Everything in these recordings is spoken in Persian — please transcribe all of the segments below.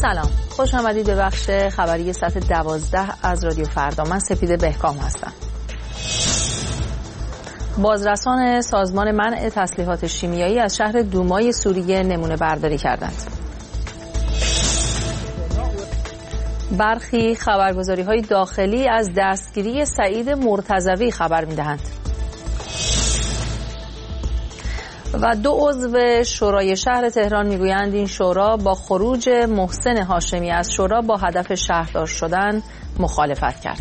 سلام، خوش آمدید به بخش خبری ساعت 12 از رادیو فردا. من سپیده بهکام هستم. بازرسان سازمان منع تسلیحات شیمیایی از شهر دومای سوریه نمونه برداری کردند. برخی خبرگزاری‌های داخلی از دستگیری سعید مرتضوی خبر می‌دهند. و 2 عضو شورای شهر تهران میگویند این شورا با خروج محسن هاشمی از شورا با هدف شهردار شدن مخالفت کرد.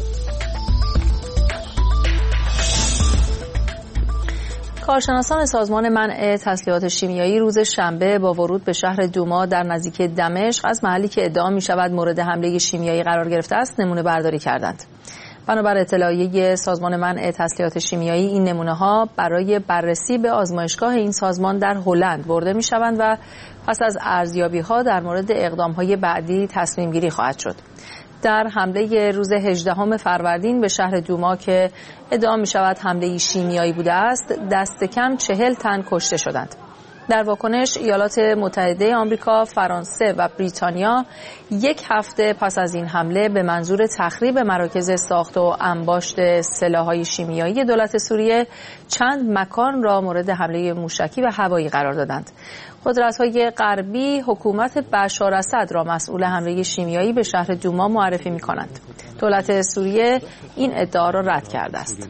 کارشناسان سازمان منع تسلیحات شیمیایی روز شنبه با ورود به شهر دوما در نزدیکی دمشق از محلی که ادعا می‌شود مورد حمله شیمیایی قرار گرفته است نمونه برداری کردند. بنابر اطلاعیه سازمان منع تسلیحات شیمیایی این نمونه‌ها برای بررسی به آزمایشگاه این سازمان در هلند برده می‌شوند و پس از ارزیابی‌ها در مورد اقدام‌های بعدی تصمیم گیری خواهد شد. در حمله روز 18 فروردین به شهر دوما که ادعا می‌شود حمله شیمیایی بوده است، دست کم 40 تن کشته شدند. در واکنش ایالات متحده آمریکا، فرانسه و بریتانیا 1 هفته پس از این حمله به منظور تخریب مراکز ساخت و انباشت سلاح‌های شیمیایی دولت سوریه چند مکان را مورد حمله موشکی و هوایی قرار دادند. قدرت‌های غربی حکومت بشار اسد را مسئول حمله شیمیایی به شهر دوما معرفی می‌کنند. دولت سوریه این ادعا را رد کرده است.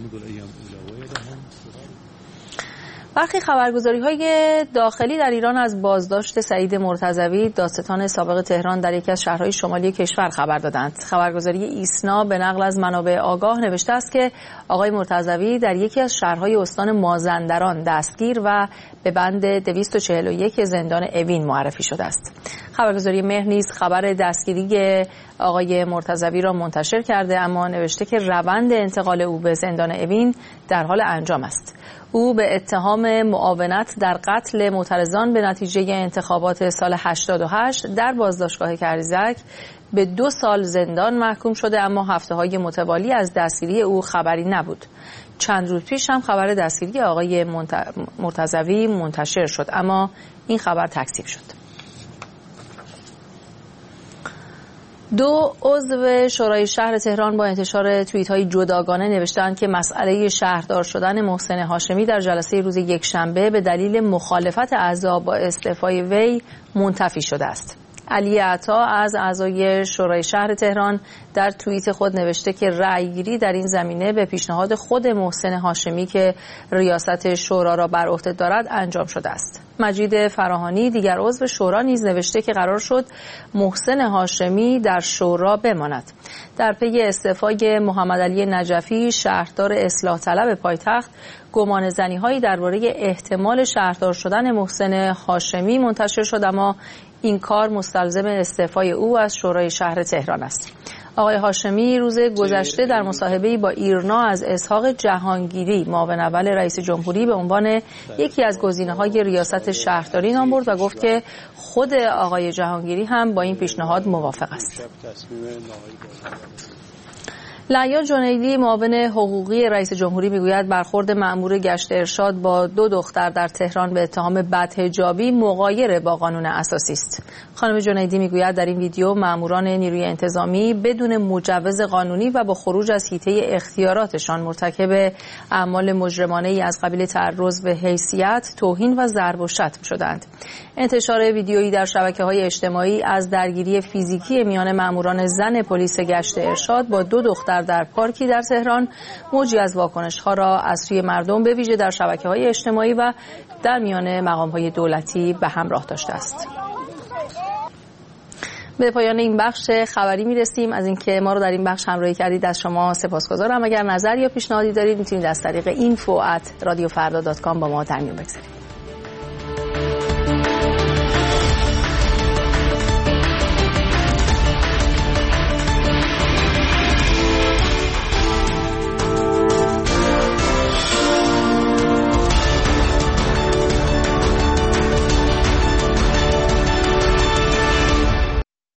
برخی خبرگزاری‌های داخلی در ایران از بازداشت سعید مرتضوی، دادستان سابق تهران در یکی از شهرهای شمالی کشور خبر دادند. خبرگزاری ایسنا به نقل از منابع آگاه نوشته است که آقای مرتضوی در یکی از شهرهای استان مازندران دستگیر و به بند 241 زندان اوین معرفی شده است. خبرگزاری مهر نیز خبر دستگیری آقای مرتضوی را منتشر کرده، اما نوشته که روند انتقال او به زندان اوین در حال انجام است. او به اتهام معاونت در قتل معترضان به نتیجه انتخابات سال 88 در بازداشتگاه کرزک به 2 سال زندان محکوم شده، اما هفته‌های متوالی از دستگیری او خبری نبود. چند روز پیش هم خبر دستگیری آقای مرتضوی منتشر شد، اما این خبر تکذیب شد. 2 عضو شورای شهر تهران با انتشار توییت‌های جداگانه نوشتند که مسئله شهردار شدن محسن هاشمی در جلسه روز یکشنبه به دلیل مخالفت اعضا با استعفای وی منتفی شده است. علی عطا از اعضای شورای شهر تهران در توییت خود نوشته که رأیگیری در این زمینه به پیشنهاد خود محسن هاشمی که ریاست شورا را بر عهده دارد انجام شده است. مجید فراهانی دیگر عضو شورا نیز نوشته که قرار شد محسن هاشمی در شورا بماند. در پی استعفای محمد علی نجفی شهردار اصلاح طلب پایتخت، گمان زنی‌هایی درباره احتمال شهردار شدن محسن هاشمی منتشر شد، اما این کار مستلزم استعفای او از شورای شهر تهران است. آقای هاشمی روز گذشته در مصاحبه‌ای با ایرنا از اسحاق جهانگیری معاون اول رئیس جمهوری به عنوان یکی از گزینه‌های ریاست شهرداری نام برد و گفت که خود آقای جهانگیری هم با این پیشنهاد موافق است. لعیا جنیدی معاون حقوقی رئیس جمهوری میگوید برخورد مأمور گشت ارشاد با 2 دختر در تهران به اتهام بدحجابی مغایر با قانون اساسی است. خانم جنیدی میگوید در این ویدیو مأموران نیروی انتظامی بدون مجوز قانونی و با خروج از حیطه اختیاراتشان مرتکب اعمال مجرمانه‌ای از قبیل تعرض به حیثیت، توهین و ضرب و شتم شدند. انتشار ویدیویی در شبکه‌های اجتماعی از درگیری فیزیکی میان مأموران زن پلیس گشت ارشاد با 2 دختر در پارکی در تهران موجی از واکنش‌ها را از سوی مردم به ویژه در شبکه‌های اجتماعی و در میان مقام‌های دولتی به همراه داشته است. به پایان این بخش خبری میرسیم. از اینکه ما رو در این بخش همراهی کردید از شما سپاسگزارم. اگر نظر یا پیشنهادی دارید میتونید از طریق info@radiofarda.com با ما در میون بگذارید.